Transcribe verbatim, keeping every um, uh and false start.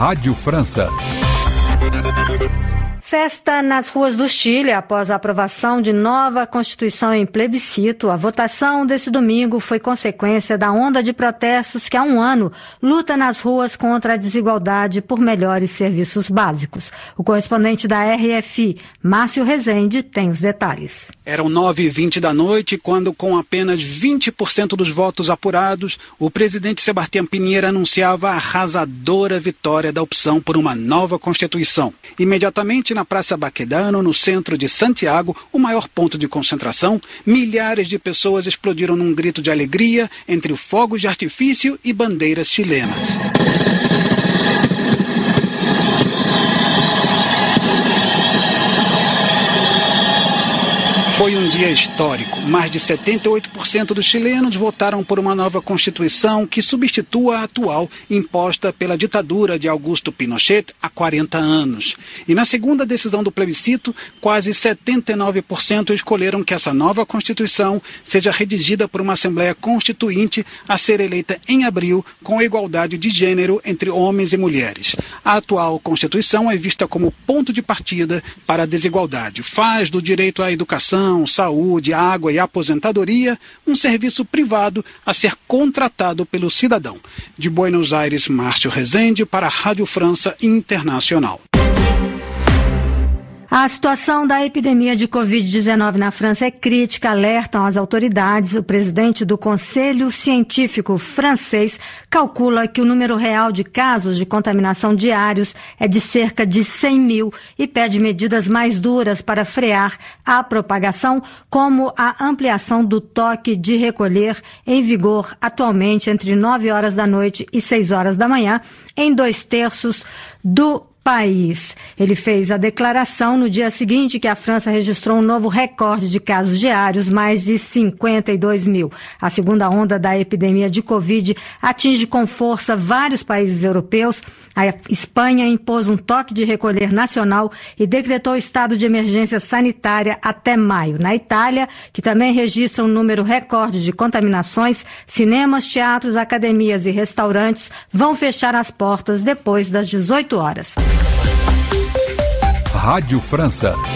Rádio França. Festa nas ruas do Chile após a aprovação de nova Constituição em plebiscito. A votação desse domingo foi consequência da onda de protestos que há um ano luta nas ruas contra a desigualdade por melhores serviços básicos. O correspondente da R F I, Márcio Rezende, tem os detalhes. Eram nove e vinte da noite quando, com apenas vinte por cento dos votos apurados, o presidente Sebastián Piñera anunciava a arrasadora vitória da opção por uma nova Constituição. Imediatamente, na Praça Baquedano, no centro de Santiago, o maior ponto de concentração, milhares de pessoas explodiram num grito de alegria entre fogos de artifício e bandeiras chilenas. Foi um dia histórico. Mais de setenta e oito por cento dos chilenos votaram por uma nova Constituição que substitua a atual, imposta pela ditadura de Augusto Pinochet há quarenta anos. E na segunda decisão do plebiscito, quase setenta e nove por cento escolheram que essa nova Constituição seja redigida por uma Assembleia Constituinte a ser eleita em abril com igualdade de gênero entre homens e mulheres. A atual Constituição é vista como ponto de partida para a desigualdade. Faz do direito à educação, saúde, água e aposentadoria um serviço privado a ser contratado pelo cidadão. De Buenos Aires, Márcio Rezende para a Rádio França Internacional. A situação da epidemia de covid dezenove na França é crítica, alertam as autoridades. O presidente do Conselho Científico francês calcula que o número real de casos de contaminação diários é de cerca de cem mil e pede medidas mais duras para frear a propagação, como a ampliação do toque de recolher em vigor atualmente entre nove horas da noite e seis horas da manhã em dois terços do país. Ele fez a declaração no dia seguinte que a França registrou um novo recorde de casos diários, mais de cinquenta e dois mil. A segunda onda da epidemia de Covid atinge com força vários países europeus. A Espanha impôs um toque de recolher nacional e decretou estado de emergência sanitária até maio. Na Itália, que também registra um número recorde de contaminações, cinemas, teatros, academias e restaurantes vão fechar as portas depois das dezoito horas. Rádio França.